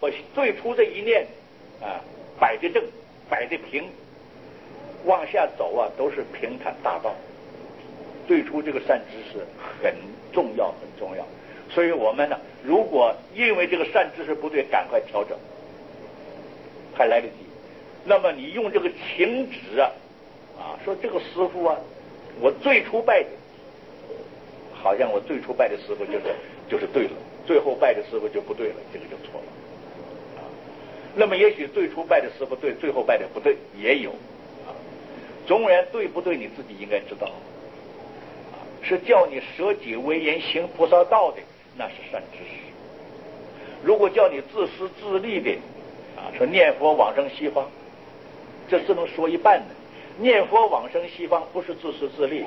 我最初这一念摆得正，摆得平，往下走都是平坦大道。最初这个善知识很重要，很重要。所以我们呢，如果因为这个善知识不对，赶快调整，还来得及。那么你用这个情指说这个师傅我最初拜的，好像我最初拜的师傅就是对了，最后拜的师傅就不对了，这个就错了。那么也许最初拜的师傅对，最后拜的不对，也有。总而言之，对不对你自己应该知道。是叫你舍己为人行菩萨道的，那是善知识。如果叫你自私自利的说念佛往生西方，这只能说一半的。念佛往生西方不是自私自利。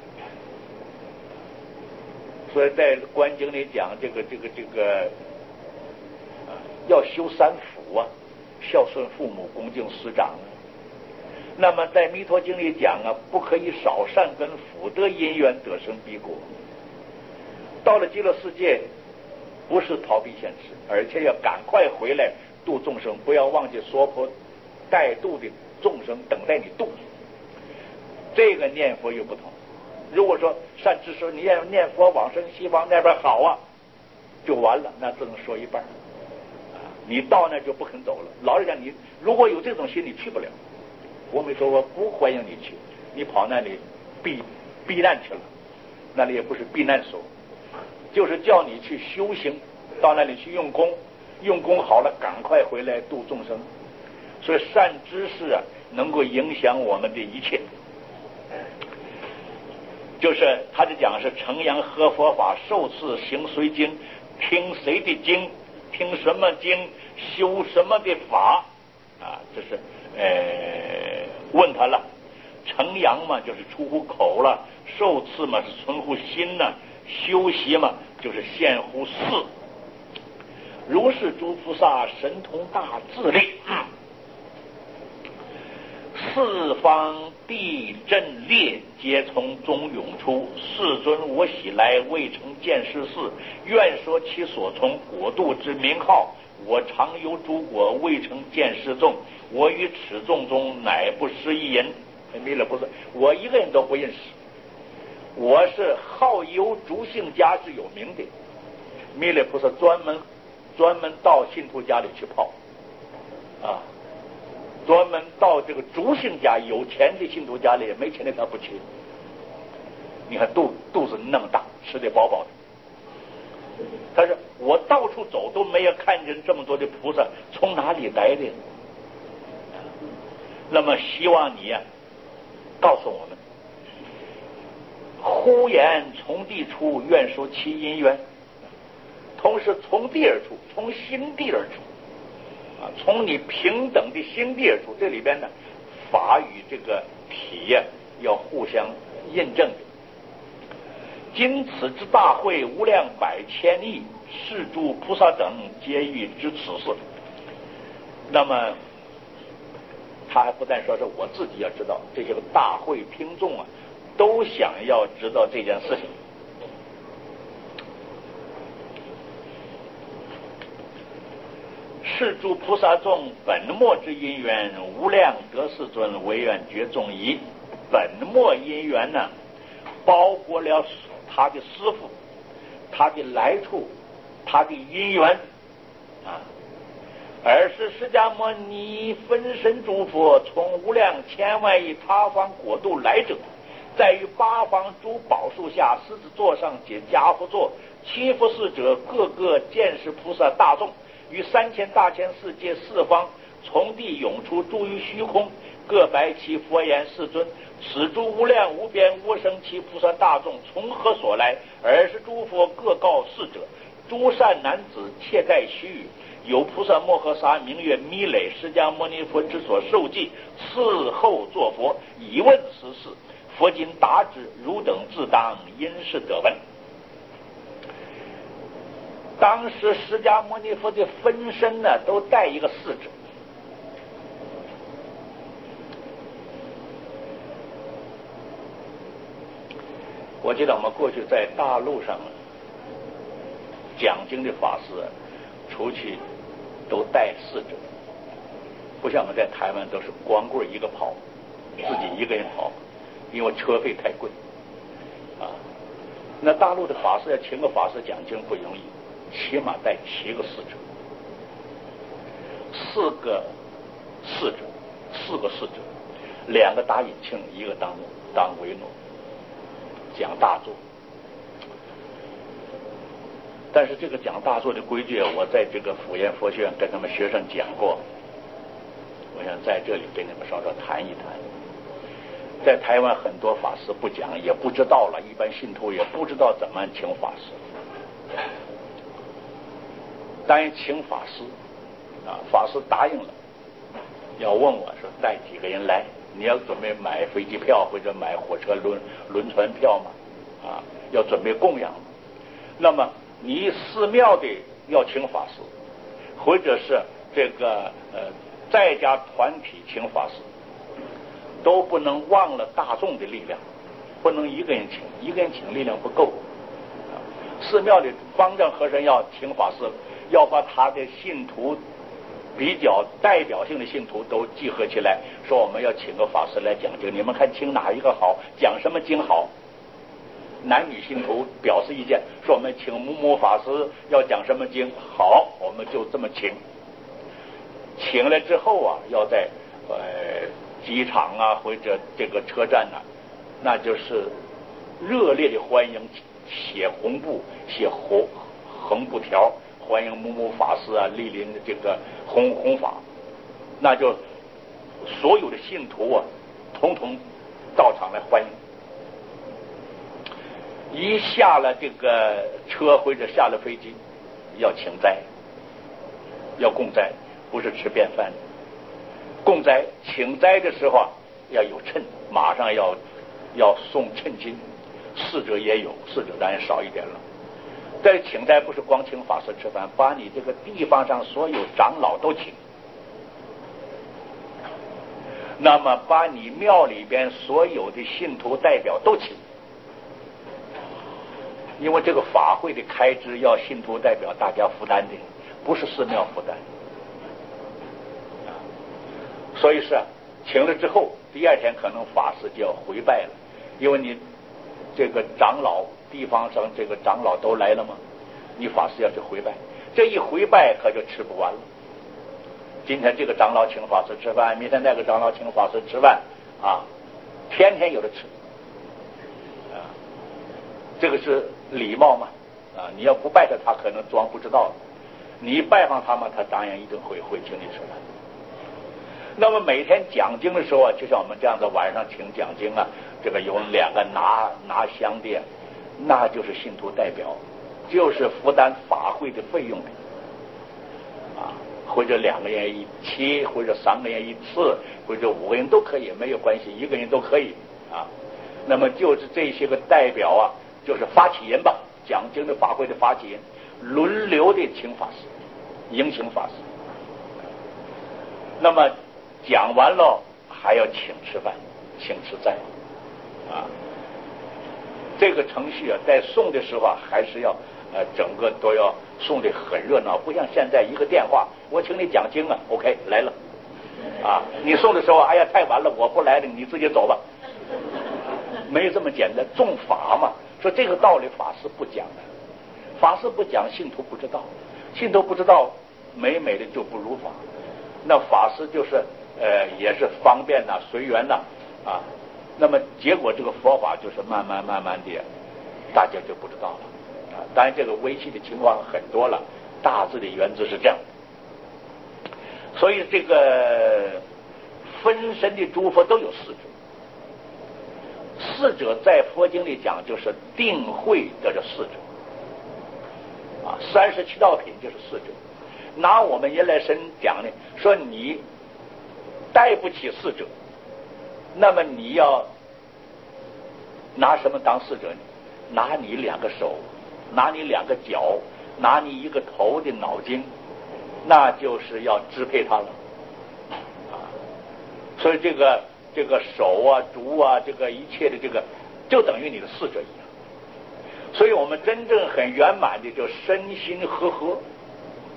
所以在观经里讲这个要修三福孝顺父母，恭敬师长。那么在弥陀经里讲不可以少善根福德因缘得生彼国。到了极乐世界，不是逃避现实，而且要赶快回来度众生，不要忘记娑婆带度的众生等待你度。这个念佛又不同。如果说善知识你念佛往生西方那边好就完了，那只能说一半。你到那就不肯走了。老实讲，你如果有这种心，你去不了。我没说我不欢迎你去，你跑那里避难去了，那里也不是避难所，就是叫你去修行，到那里去用功，用功好了赶快回来度众生。所以善知识能够影响我们的一切。就是他就讲是承扬合佛法，受持行随经，听谁的经，听什么经，修什么的法这是问他了。承扬嘛就是出乎口了，受持嘛是存乎心修习嘛就是现乎事。如是诸菩萨神通大自力，四方地震裂，皆从中涌出。世尊我喜来，未曾见世事，愿说其所从国度之名号。我常游诸国，未曾见世众。我与此众中，乃不识一人。弥勒不是我一个人都不认识。我是好游诸姓家是有名的。弥勒菩萨专门到信徒家里去泡专门到这个诸姓家，有钱的信徒家里，没钱的他不去。你看肚子那么大，吃得饱饱的。他说我到处走都没有看见这么多的菩萨，从哪里来的？那么希望你告诉我们，忽言从地出，愿说其因缘。同时从地而出，从心地而出从你平等的心地而出。这里边呢，法与这个体要互相印证的。今此之大会，无量百千亿，是诸菩萨等皆欲知此事。那么他还不但说是我自己要知道，这些个大会听众都想要知道这件事情。是诸菩萨众本末之因缘，无量得世尊唯愿觉众疑。本末因缘呢，包括了他的师父，他的来处，他的因缘而是释迦牟尼分身诸佛，从无量千万亿他方国度来者，在于八方诸宝树下，狮子座上解迦佛座，七佛侍者各个见识菩萨大众，于3000大千世界四方，从地涌出，住于虚空，各白其佛言：世尊，此诸无量无边无生其菩萨大众从何所来？而是诸佛各告世者：诸善男子，切待须臾。有菩萨摩诃萨名曰弥勒，释迦牟尼佛之所受记，伺候作佛，以问此事。佛今答之，汝等自当因是得闻。当时释迦牟尼佛的分身呢，都带一个侍者。我记得我们过去在大陆上讲经的法师出去都带侍者，不像我们在台湾都是光棍一个跑，自己一个人跑，因为车费太贵啊。那大陆的法师要请个法师讲经不容易，起码带7个侍者，4个侍者，2个打引磬，1个当维诺，讲大座。但是这个讲大座的规矩，我在这个辅研佛学院跟他们学生讲过，我想在这里跟你们稍稍谈一谈。在台湾很多法师不讲，也不知道了，一般信徒也不知道怎么请法师。当然请法师啊，法师答应了，要问我说带几个人来，你要准备买飞机票或者买火车轮船票吗？啊，要准备供养吗？那么你寺庙的要请法师，或者是这个在家团体请法师，都不能忘了大众的力量，不能一个人请，一个人请力量不够。寺庙的方丈和尚要请法师，要把他的信徒比较代表性的信徒都集合起来，说我们要请个法师来讲经，你们看请哪一个好，讲什么经好。男女信徒表示意见，说我们请某法师要讲什么经好，我们就这么请。请了之后啊，要在机场啊或者这个车站啊，那就是热烈的欢迎，写红布写横布条，欢迎某法师啊莅临这个弘法，那就所有的信徒啊统统到场来欢迎。一下了这个车或者下了飞机，要请斋，要供斋，不是吃便饭的。供斋请斋的时候啊，要有称，马上要送称金，侍者也有，侍者当然少一点了。但是请斋不是光请法师吃饭，把你这个地方上所有长老都请，那么把你庙里边所有的信徒代表都请。因为这个法会的开支要信徒代表大家负担的，不是寺庙负担。所以是请了之后，第二天可能法师就要回拜了，因为你这个长老地方上这个长老都来了嘛，你法师要去回拜，这一回拜可就吃不完了。今天这个长老请法师吃饭，明天那个长老请法师吃饭啊，天天有的吃啊，这个是礼貌嘛啊！你要不拜他，他可能装不知道；你一拜访他嘛，他当然一定会请你吃饭。那么每天讲经的时候啊，就像我们这样的晚上请讲经啊，这个有2个拿香的，那就是信徒代表，就是负担法会的费用的啊，或者2个人一起，或者3个人一次，或者5个人都可以，没有关系，1个人都可以啊。那么就是这些个代表啊，就是发起人吧，讲经的法会的发起人，轮流的请法师，迎请法师。那么讲完了还要请吃饭，请吃斋啊。这个程序啊，在送的时候啊，还是要整个都要送的很热闹，不像现在一个电话，我请你讲经啊 ，OK 来了啊。你送的时候，哎呀太晚了，我不来了，你自己走吧。没有这么简单，重法嘛。说这个道理，法师不讲的，法师不讲，信徒不知道，信徒不知道，美美的就不如法。那法师就是也是方便呐，随缘呐啊。那么结果这个佛法就是慢慢的，大家就不知道了啊。当然这个微细的情况很多了，大致的原则是这样。所以这个分身的诸佛都有4者。4者在佛经里讲就是定慧的这4者啊，37道品就是4者。拿我们原来神讲呢，说你带不起4者，那么你要拿什么当4者呢？拿你2个手，拿你2个脚，拿你1个头的脑筋，那就是要支配它了啊。所以这个手啊、足啊，这个一切的这个，就等于你的4者一样。所以我们真正很圆满的，就身心和合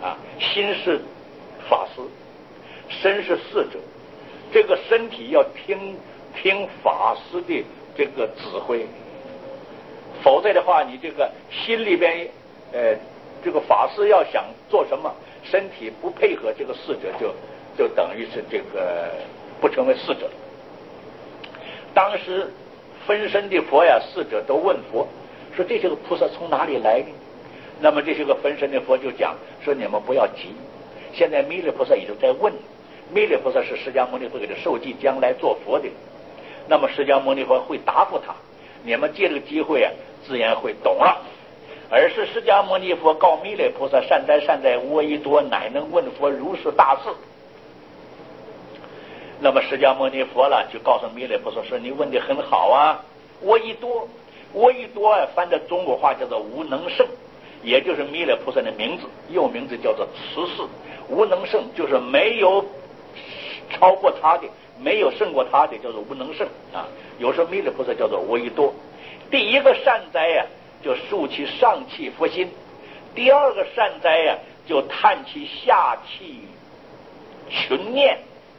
心是法师，身是侍者。这个身体要听法师的这个指挥，否则的话，你这个心里边，这个法师要想做什么，身体不配合这个侍者，就等于是这个不成为侍者。当时分身的佛呀，侍者都问佛说：“这些个菩萨从哪里来呢？”那么这些个分身的佛就讲说：“你们不要急，现在弥勒菩萨已经在问。弥勒菩萨是释迦牟尼佛给他授记，将来做佛的。那么释迦牟尼佛会答复他，你们借这个机会啊，自然会懂了。而是释迦牟尼佛告弥勒菩萨：善哉善哉，我亦多乃能问佛如是大事。”那么释迦牟尼佛了就告诉弥勒菩萨说：“你问的很好啊，我亦多啊，翻的中国话叫做无能胜，也就是弥勒菩萨的名字，又名字叫做慈氏。无能胜就是没有超过他的，没有胜过他的，叫做无能胜啊。有时候弥勒菩萨叫做我亦多。第一个善哉呀，就竖起上气佛心；第二个善哉呀，就叹其下气群念。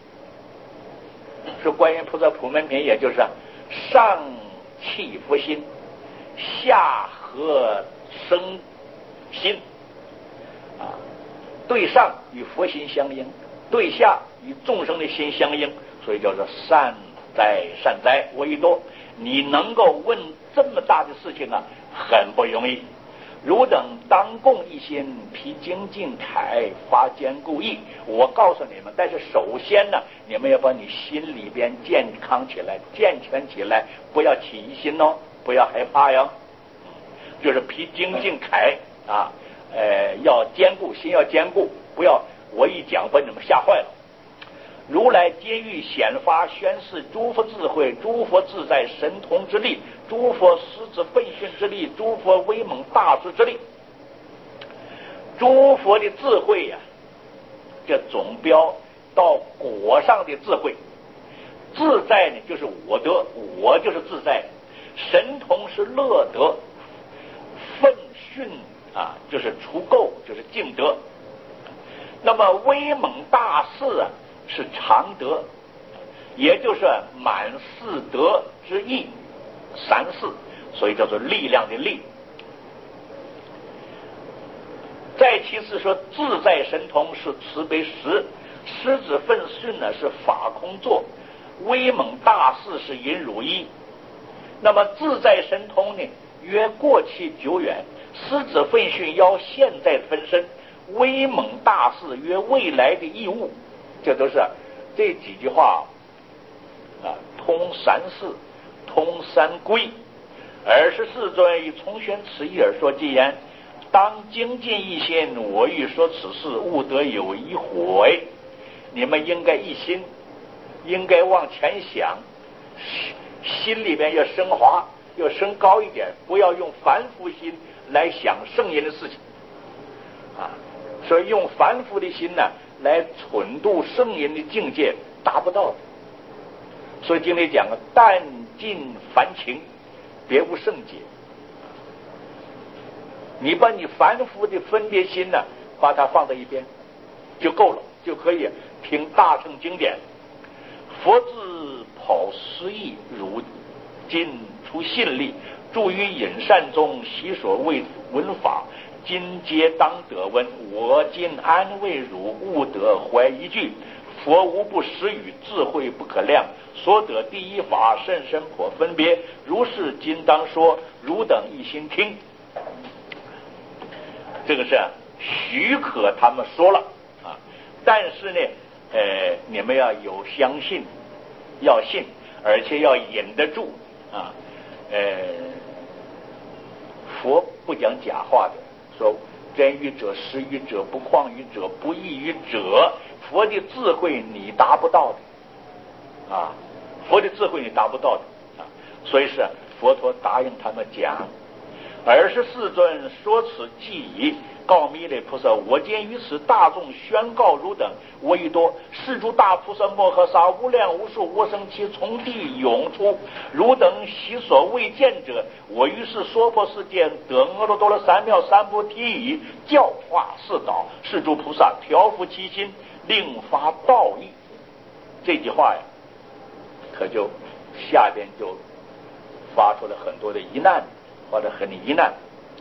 是观音菩萨普门品，也就是上气佛心，下和生心啊，对上与佛心相应，对下与众生的心相应，所以叫做善哉善哉，我亦多。你能够问这么大的事情啊，很不容易。汝等当共一心，披精进铠，发坚固意。我告诉你们，但是首先呢，你们要把你心里边健康起来，健全起来，不要起疑心哦，不要害怕哟。就是披精进铠啊，要坚固，心要坚固，不要我一讲把你们吓坏了。如来今欲显发宣示诸佛智慧，诸佛自在神通之力，诸佛狮子奋训之力，诸佛威猛大士之力。诸佛的智慧呀，这总标到果上的智慧。自在呢，就是我得，我就是自在；神通是乐得，奋训啊，就是除垢，就是净德。那么威猛大士啊，是常德，也就是满四德之意，三四，所以叫做力量的力。再其次说，自在神通是慈悲实，狮子奋训呢是法空座，威猛大士是隐汝一。那么自在神通呢，约过去久远；狮子奋训邀现在分身，威猛大士约未来的义物。这都是这几句话啊，通三世，通三归。24尊以从宣此意而说偈言：当精进一心，我欲说此事，勿得有一悔。你们应该一心，应该往前想，心里边要升华，要升高一点，不要用凡夫心来想圣人的事情啊。所以用凡夫的心呢，来蠢度圣人的境界，达不到的。所以经里讲但尽凡情，别无圣解。你把你凡夫的分别心呢，把它放在一边就够了，就可以听大乘经典。佛自跑失意，如今出信力，住于隐善中，习所谓闻法。今皆当得闻，我今安慰汝，勿得怀疑句。佛无不实语，智慧不可量，所得第一法，甚深颇分别。如是今当说，汝等一心听。这个是许可他们说了啊，但是呢，你们要有相信，要信，而且要忍得住啊。佛不讲假话的。说真语者、实语者、不诳语者、不异语者，佛的智慧你达不到的啊！佛的智慧你达不到的啊！所以是佛陀答应他们讲， 24尊说此记矣。告弥勒菩萨，我见于此大众宣告汝等，我已多是诸大菩萨摩诃萨无量无数无生其从地涌出，汝等悉所未见者，我于是娑婆世界得阿耨多罗三藐三菩提已，教化世道，是诸菩萨调伏其心，令发道义。这句话呀，可就下边就发出了很多的疑难，或者很疑难。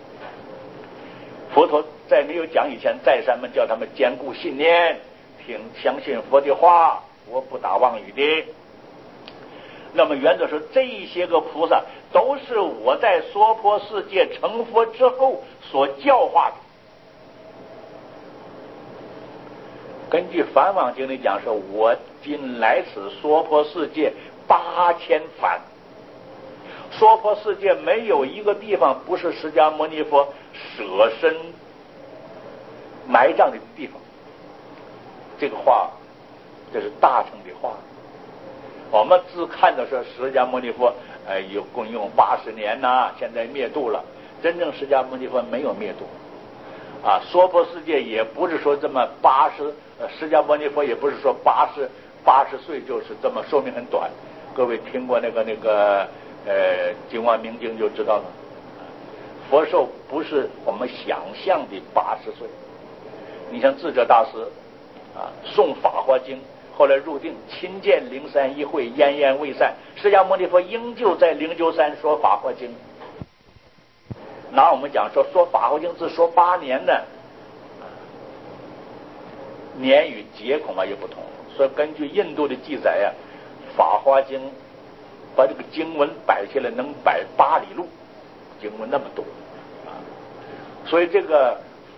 佛陀在没有讲以前，再三们叫他们坚固信念，相信佛的话，我不打妄语的。那么原则是这一些个菩萨都是我在娑婆世界成佛之后所教化的。根据梵网经里讲说，我今来此娑婆世界8000番，娑婆世界没有一个地方不是释迦牟尼佛舍身埋葬的地方。这个话，这是大乘的话。我们只看到说释迦牟尼佛有共用80年呐，现在灭度了。真正释迦牟尼佛没有灭度啊，娑婆世界也不是说这么释迦牟尼佛也不是说80岁就是这么寿命很短。各位听过那个金光明经就知道了，佛寿不是我们想象的80岁。你像智者大师诵法华经，后来入定，亲见灵山一会，奄奄未散，释迦牟尼佛仍旧在灵鹫山说法华经。拿我们讲说法华经只说8年呢，年与节恐怕也不同。所以根据印度的记载法华经把这个经文摆下来能摆8里路，经文那么多所以这个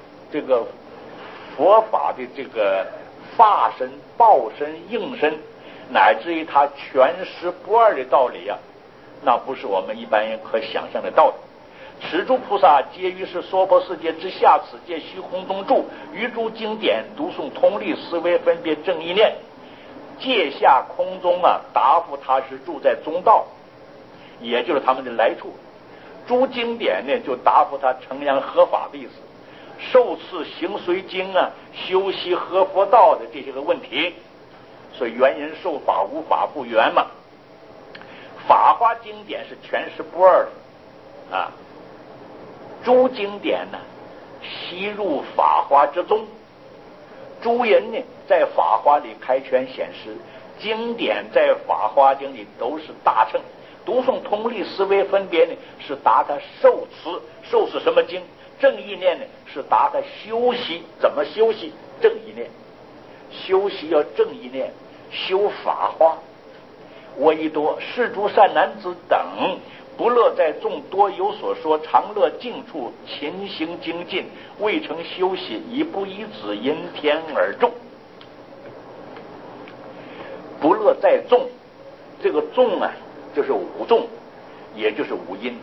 佛法的这个法身、报身、应身，乃至于它全实不二的道理那不是我们一般人可想象的道理。此诸菩萨皆于是娑婆世界之下，此界虚空中住，于诸经典读诵通力，思维分别正意念，界下空中答复他是住在中道，也就是他们的来处。诸经典呢，就答复他承扬合法的意思，受持行随经修习合佛道的这些个问题。所以圆人受法，无法不圆嘛。法华经典是全实不二的诸经典呢悉入法华之中。诸人呢在法华里开权显示，经典在法华经里都是大乘。读诵通力思维分别呢是答他受持，受是什么经？正意念呢是答他修习，怎么修习？正意念，修习要正意念，修法华。我亦多是诸善男子等，不乐在众多有所说，常乐静处，勤行精进，未成修习，以不依止，因天而众。不乐在众，这个众就是五众，也就是五音。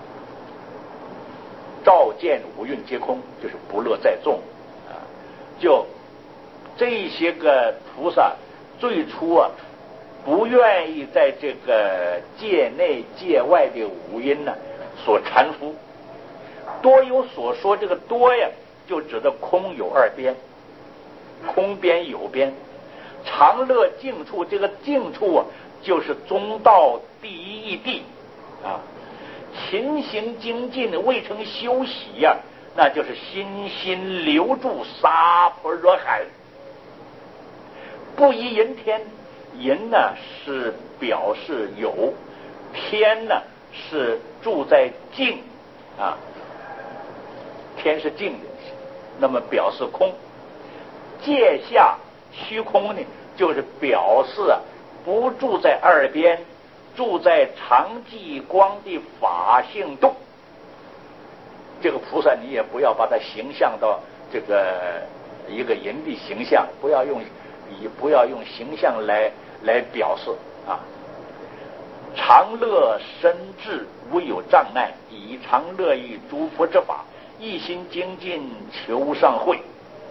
照见五蕴皆空，就是不乐在众就这些个菩萨最初不愿意在这个界内界外的五音所缠缚。多有所说，这个多就指的空有2边，空边有边。常乐静处，这个静处就是中道第一义谛勤行精进，未成修习那就是心心留住娑婆若海。不依人天，人是表示有，天是住在静天是静的，那么表示空。界下虚空呢，就是表示不住在2边，住在常寂光的法性度。这个菩萨你也不要把它形象到这个一个人的形象，不要用形象来表示常乐深智，无有障碍，以常乐于诸佛之法，一心精进求上慧。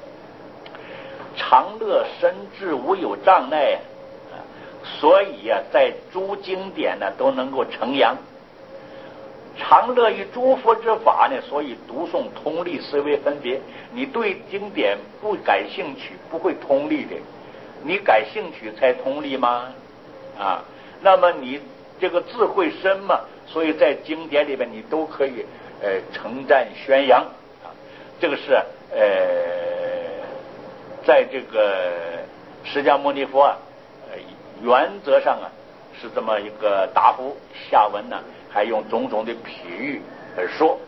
常乐深智，无有障碍所以在诸经典都能够承扬。 常乐于诸佛之法呢，所以读诵通力思维分别。你对经典不感兴趣，不会通力的，你感兴趣才通力吗？啊，那么你这个智慧深嘛，所以在经典里面你都可以称赞宣扬啊。这个是在这个释迦牟尼佛啊，原则上啊是这么一个答复，下文呢还用种种的譬喻而说。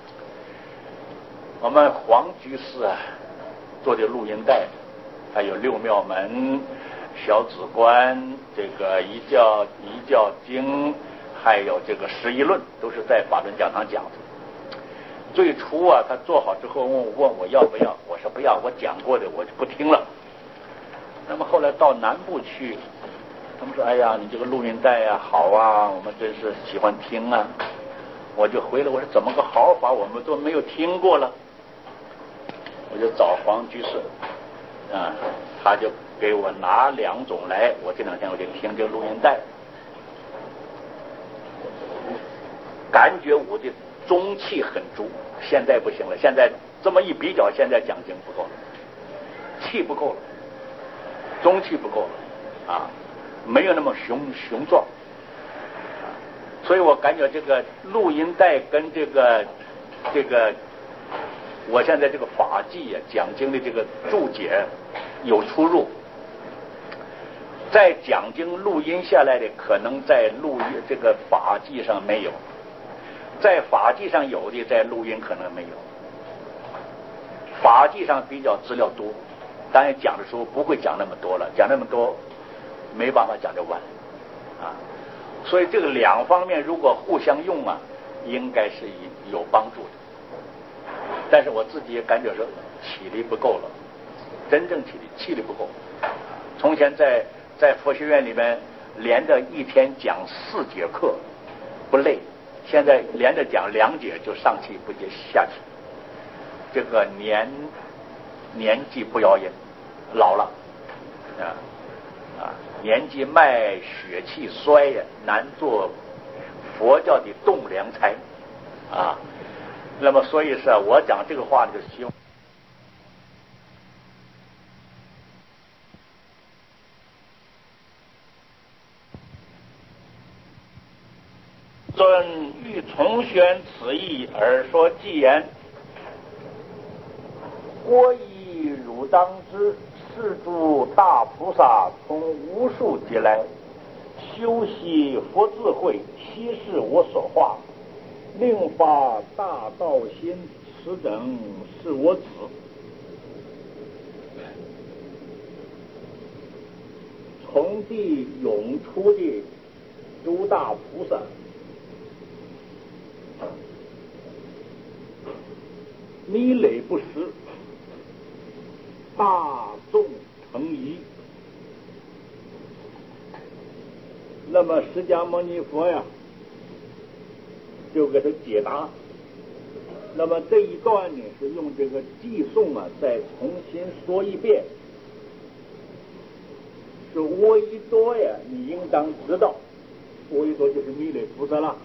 我们黄居士啊做的录音带，还有六妙门、小止观、这个一教经，还有这个十一论，都是在法轮讲堂讲的。最初啊，他做好之后问我要不要，我说不要，我讲过的我就不听了。那么后来到南部去，他们说：“哎呀，你这个录音带啊好啊，我们真是喜欢听啊。”我就回来，我说怎么个好法，我们都没有听过了。我就找黄居士，啊，他就给我拿2种来，我这2天我就听这个录音带，感觉我的中气很足。现在不行了，现在这么一比较，现在讲经不够了，气不够了，中气不够了啊，没有那么雄壮。所以我感觉这个录音带跟这个我现在这个法纪啊讲经的这个注解有出入。在讲经录音下来的，可能在录音这个法纪上没有，在法纪上有的，在录音可能没有。法纪上比较资料多，当然讲的时候不会讲那么多了，讲那么多没办法讲得完啊。所以这个2方面如果互相用啊，应该是有帮助的。但是我自己也感觉说气力不够了，真正气力不够。从前在佛学院里面连着一天讲4节课不累，现在连着讲2节就上气不接下气。这个年纪不要紧，老了年纪迈血气衰呀，难做佛教的栋梁才啊。那么所以是我讲这个话就希望尊欲重宣此意而说偈言：郭以汝当知，是诸大菩萨从无数劫来修习佛智慧，悉是我所化，令发大道心，此等是我子。从地涌出的诸大菩萨，弥累不时，大众成仪。那么释迦牟尼佛呀，就给他解答。那么这一段呢，是用这个偈颂啊，再重新说一遍。说阿逸多呀，你应当知道，阿逸多就是弥勒菩萨了。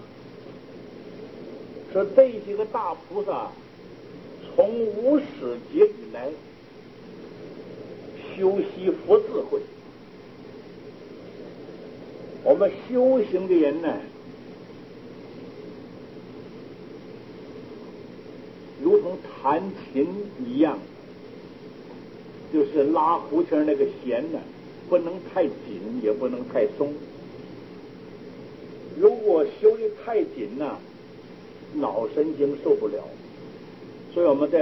说这些个大菩萨，从无始劫以来修习佛智慧。我们修行的人呢，如同弹琴一样，就是拉胡琴那个弦呢，不能太紧，也不能太松。如果修的太紧呢，脑神经受不了。所以我们在，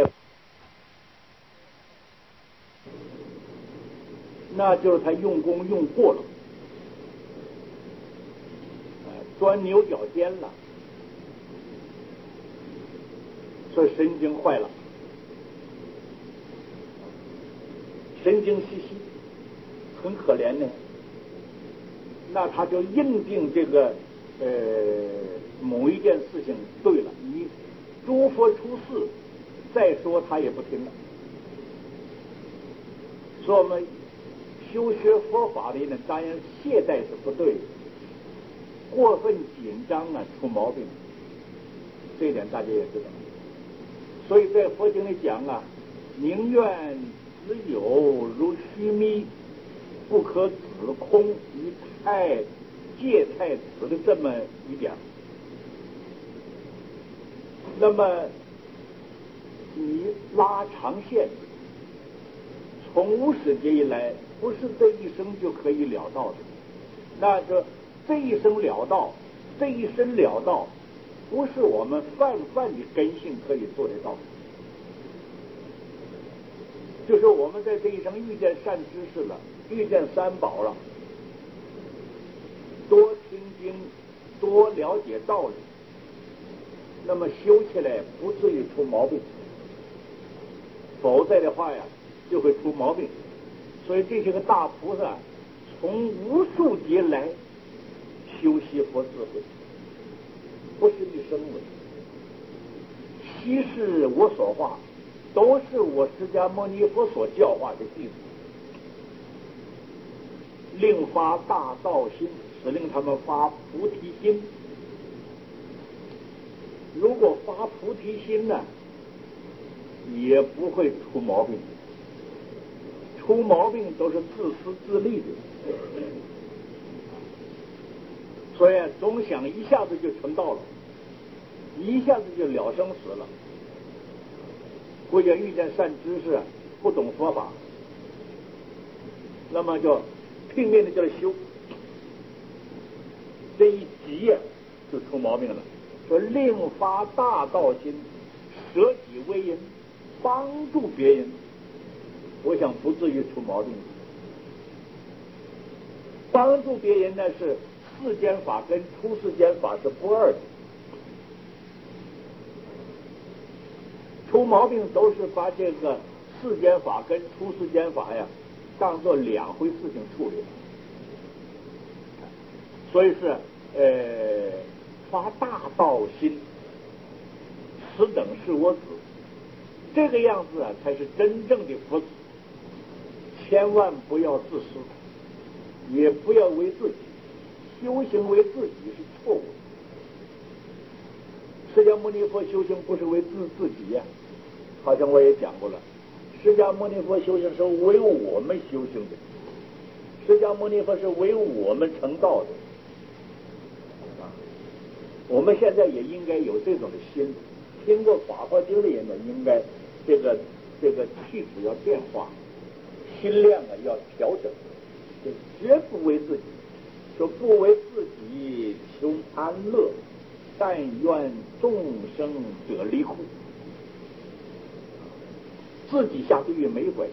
那就是他用功用过了，钻牛角尖了，所以神经坏了，神经兮兮，很可怜呢。那他就认定这个某一件事情对了，你诸佛出世，再说他也不听了。所以我们修学佛法的人，当然懈怠是不对的，过分紧张啊出毛病。 这一点大家也知道。所以在佛经里讲啊，宁愿子有如须弥，不可子空于芥菜子的这么一点。那么你拉长线，从无始劫以来，不是这一生就可以了道的。那就这一生了道，这一生了道，不是我们泛的根性可以做得到的。就是我们在这一生遇见善知识了，遇见三宝了，多听经，多了解道理，那么修起来不至于出毛病，否则的话呀，就会出毛病。所以这些个大菩萨从无数劫来修习佛智慧，不是一生为。悉是我所化，都是我释迦牟尼佛所教化的弟子，令发大道心，是令他们发菩提心。如果发菩提心呢，也不会出毛病。出毛病都是自私自利的，所以总想一下子就成道了，一下子就了生死了。或者遇见善知识，不懂佛法，那么就拼命的叫他修，这一急呀就出毛病了。说令发大道心，舍己为人，帮助别人，我想不至于出毛病。帮助别人呢，是世间法跟出世间法是不二的。出毛病都是把这个世间法跟出世间法呀当做两回事情处理，所以是发大道心，此等是我子，这个样子啊才是真正的佛子。千万不要自私，也不要为自己，修行为自己是错误的。释迦牟尼佛修行不是为自己呀，好像我也讲过了。释迦牟尼佛修行是为我们修行的，释迦牟尼佛是为我们成道的。我们现在也应该有这种的心。听过《法华经》的人呢，应该这个气质要变化，心量啊要调整，就绝不为自己。说不为自己求安乐，但愿众生得离苦。自己下地狱没关系。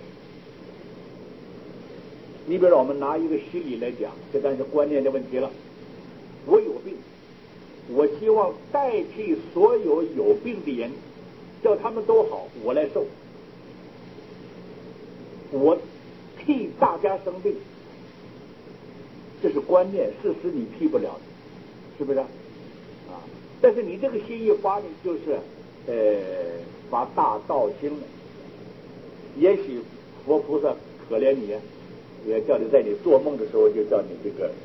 你比如说，我们拿一个心理来讲，这但是观念的问题了。我有病，我希望代替所有有病的人，叫他们都好，我来受。我替大家生病，这是观念，事实你替不了的，是不是？啊，但是你这个心一发呢，就是发大道心了。也许佛菩萨可怜你，也叫你在你做梦的时候就叫你这个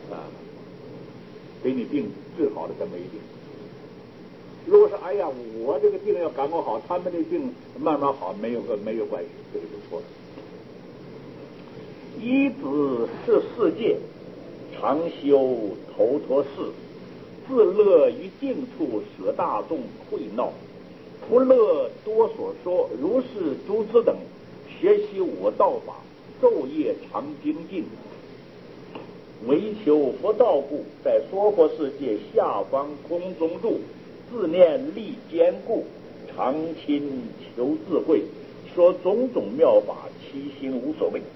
给你病治好了，这么一定。如果说哎呀，我这个病要赶快好，他们的病慢慢好，没有关系，这个就错了。一子是世界，常修头陀事，自乐于静处，舍大众会闹。不乐多所说，如是诸子等学习我道法，昼夜常精进，唯求佛道故，在娑婆世界下方空中住，自念力坚固，常亲求智慧，说种种妙法，其心无所谓。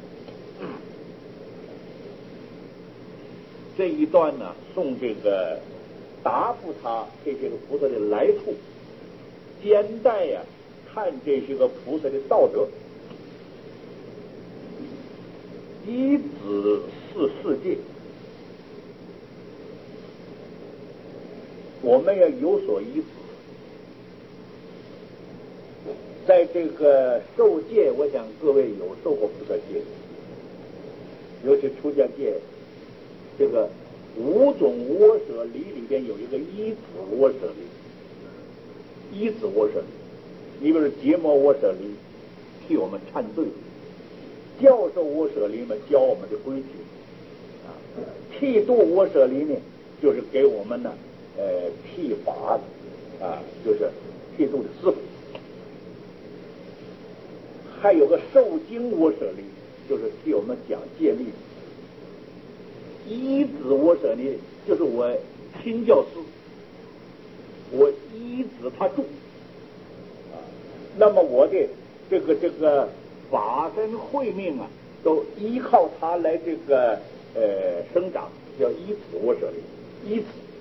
这一段呢，送这个答复他这些个菩萨的来处，兼带呀看这些个菩萨的道德。一子是世界，我们要有所依止。在这个受戒，我想各位有受过菩萨戒，尤其出家戒，这个五种窝舍离里边有一个一子窝舍离。 依止窝舍离。你比如结魔窝舍离，替我们忏罪；教授窝舍离呢，教我们的规矩；剃度窝舍离呢，就是给我们呢，剃发就是剃度的师傅。还有个受经窝舍离，就是替我们讲戒律。依止窝舍离，就是我亲教师，我依止他住。那么我的这个法身慧命都依靠他来生长，叫依止窝舍离。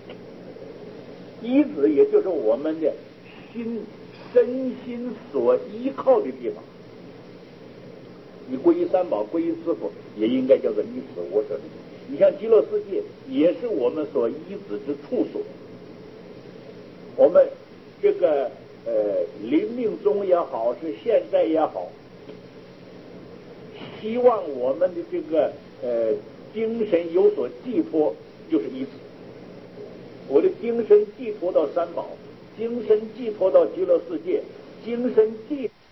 依止也就是我们的身心所依靠的地方。你皈依三宝，皈依师父，也应该叫做依止窝舍离。你像极乐世界，也是我们所依止之处所。我们这个临命终也好，是现在也好，希望我们的这个精神有所寄托，就是依止。我的精神寄托到三宝，精神寄托到极乐世界，精神寄